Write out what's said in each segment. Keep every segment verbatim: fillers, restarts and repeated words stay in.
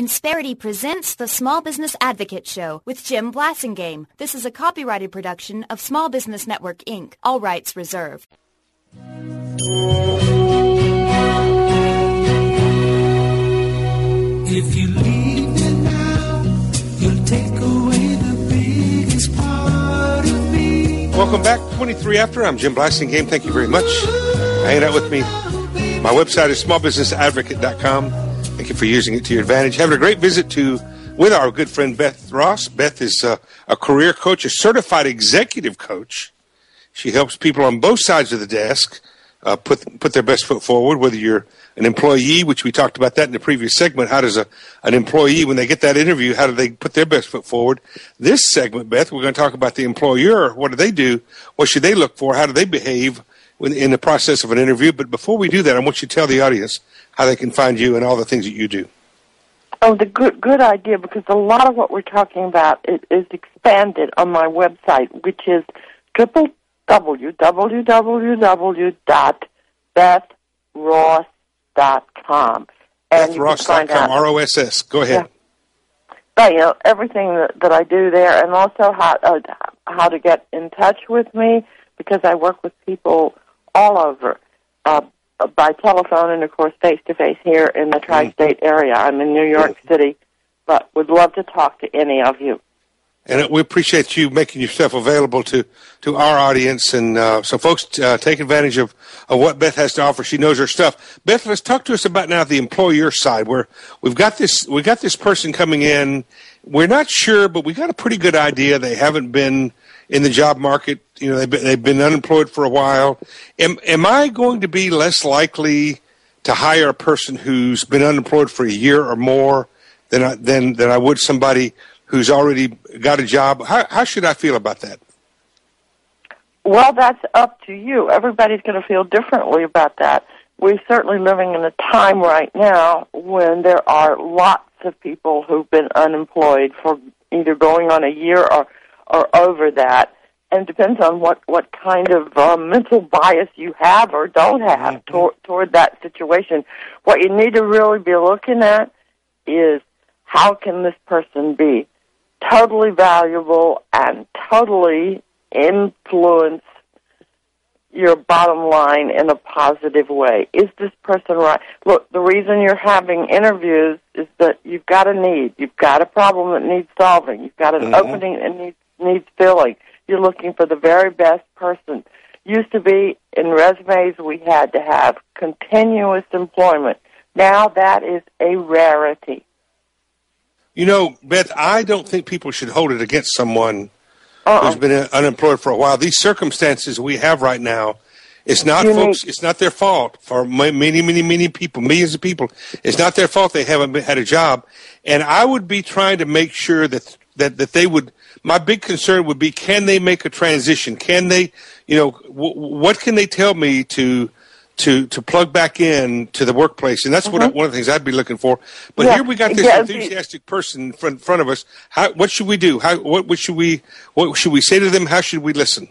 Insperity presents the Small Business Advocate Show with Jim Blasingame. This is a copyrighted production of Small Business Network, Incorporated. All rights reserved. If you leave it now, you'll take away the biggest part of me. Welcome back, twenty-three after. I'm Jim Blasingame. Thank you very much for hanging out with me. My website is small business advocate dot com. Thank you for using it to your advantage. Having a great visit to with our good friend Beth Ross. Beth is uh, a career coach, a certified executive coach. She helps people on both sides of the desk uh, put put their best foot forward, whether you're an employee, which we talked about that in the previous segment. How does a an employee, when they get that interview, how do they put their best foot forward? This segment, Beth, we're going to talk about the employer. What do they do? What should they look for? How do they behave when, in the process of an interview? But before we do that, I want you to tell the audience how they can find you and all the things that you do. Oh, the good good idea, because a lot of what we're talking about is, is expanded on my website, which is w w w dot beth ross dot com. beth ross dot com, R O S S. Go ahead. Yeah. But, you know, everything that, that I do there, and also how, uh, how to get in touch with me, because I work with people all over, uh, by telephone and, of course, face-to-face here in the tri-state area. I'm in New York City, but would love to talk to any of you. And we appreciate you making yourself available to, to our audience. And uh, so folks, uh, take advantage of, of what Beth has to offer. She knows her stuff. Beth, let's talk to us about now the employer side, where we've got this we got this person coming in. We're not sure, but we got a pretty good idea. They haven't been in the job market. You know, they've been, they've been unemployed for a while. Am, am I going to be less likely to hire a person who's been unemployed for a year or more than I, than, than I would somebody who's already got a job? How, how should I feel about that? Well, that's up to you. Everybody's going to feel differently about that. We're certainly living in a time right now when there are lots of people who've been unemployed for either going on a year or, or over that. And it depends on what, what kind of uh, mental bias you have or don't have mm-hmm. toward, toward that situation. What you need to really be looking at is how can this person be totally valuable and totally influence your bottom line in a positive way. Is this person right? Look, the reason you're having interviews is that you've got a need. You've got a problem that needs solving. You've got an mm-hmm. opening that needs, needs filling. You're looking for the very best person. Used to be, in resumes, we had to have continuous employment. Now that is a rarity. You know, Beth, I don't think people should hold it against someone uh-uh. who's been unemployed for a while. These circumstances we have right now, it's not, Unique. folks, it's not their fault for many, many, many people, millions of people. It's not their fault they haven't been, had a job. And I would be trying to make sure that, that, that they would, my big concern would be, can they make a transition? Can they, you know, w- what can they tell me to, to to plug back in to the workplace? And that's mm-hmm. what I, one of the things I'd be looking for. But yeah. here we got this yeah, enthusiastic person in front, front of us. How, what should we do? How, what, what should we what should we say to them? How should we listen?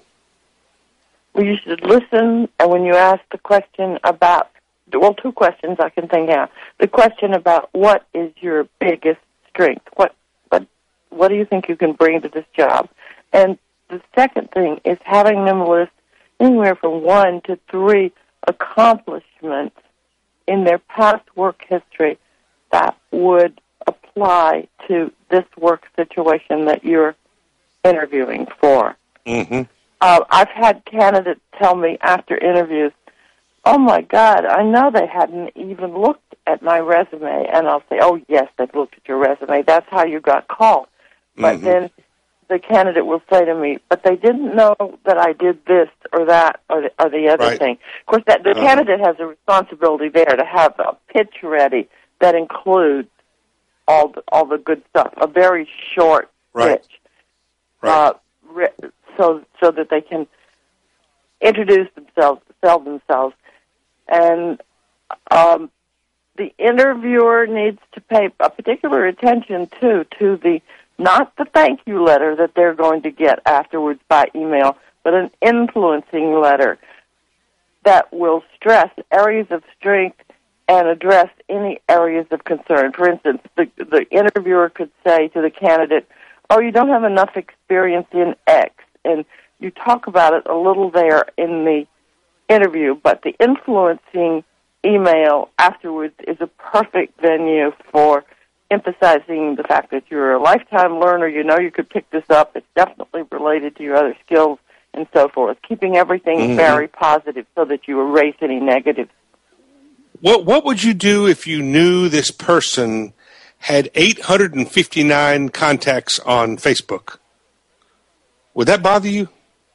Well, you should listen, and when you ask the question about, well, two questions I can think of. The question about what is your biggest strength? What what what do you think you can bring to this job? And the second thing is having them list anywhere from one to three accomplishments in their past work history that would apply to this work situation that you're interviewing for. Mm-hmm. Uh, I've had candidates tell me after interviews, oh, my God, I know they hadn't even looked at my resume. And I'll say, oh, yes, they've looked at your resume. That's how you got called. But mm-hmm. then the candidate will say to me, but they didn't know that I did this or that or the, or the other right. thing. Of course, that the uh-huh. candidate has a responsibility there to have a pitch ready that includes all the, all the good stuff, a very short right. pitch, right. Uh, re- so so that they can introduce themselves, sell themselves. And um, the interviewer needs to pay a particular attention, too, to the not the thank you letter that they're going to get afterwards by email, but an influencing letter that will stress areas of strength and address any areas of concern. For instance, the, the interviewer could say to the candidate, oh, you don't have enough experience in X, and you talk about it a little there in the interview, but the influencing email afterwards is a perfect venue for emphasizing the fact that you're a lifetime learner, you know you could pick this up, it's definitely related to your other skills, and so forth, keeping everything mm-hmm. very positive so that you erase any negatives. What what would you do if you knew this person had eight hundred fifty-nine contacts on Facebook? Would that bother you?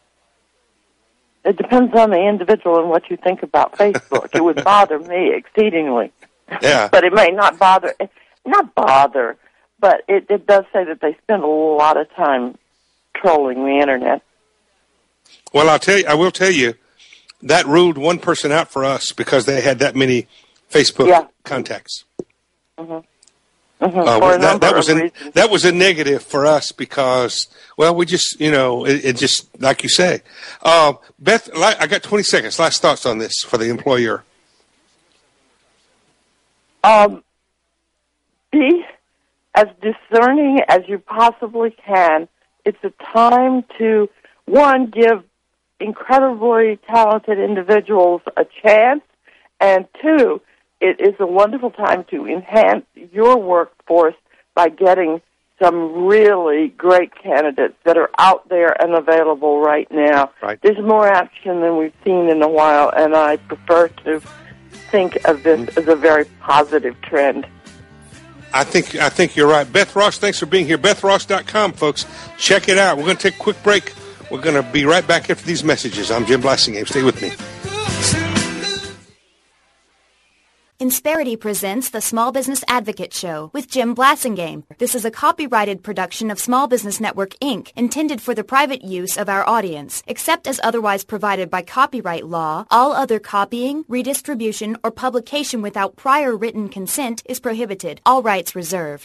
It depends on the individual and what you think about Facebook. It would bother me exceedingly. Yeah. But it may not bother, not bother, but it, it does say that they spend a lot of time trolling the Internet. Well, I'll tell you, I will tell you, that ruled one person out for us because they had that many Facebook yeah. contacts. Mm-hmm. Mm-hmm. Uh, that, that was a, that was a negative for us because, well, we just, you know, it, it just, like you say. Uh, Beth, I got twenty seconds. Last thoughts on this for the employer. Um, be as discerning as you possibly can. It's a time to, one, give incredibly talented individuals a chance, and two, it is a wonderful time to enhance your workforce by getting some really great candidates that are out there and available right now. Right. There's more action than we've seen in a while, and I prefer to think of this mm-hmm. as a very positive trend. I think I think you're right. Beth Ross, thanks for being here. Beth Ross dot com, folks. Check it out. We're going to take a quick break. We're going to be right back after these messages. I'm Jim Blasingame. Stay with me. Insperity presents the Small Business Advocate Show with Jim Blasingame. This is a copyrighted production of Small Business Network, Incorporated, intended for the private use of our audience. Except as otherwise provided by copyright law, all other copying, redistribution, or publication without prior written consent is prohibited. All rights reserved.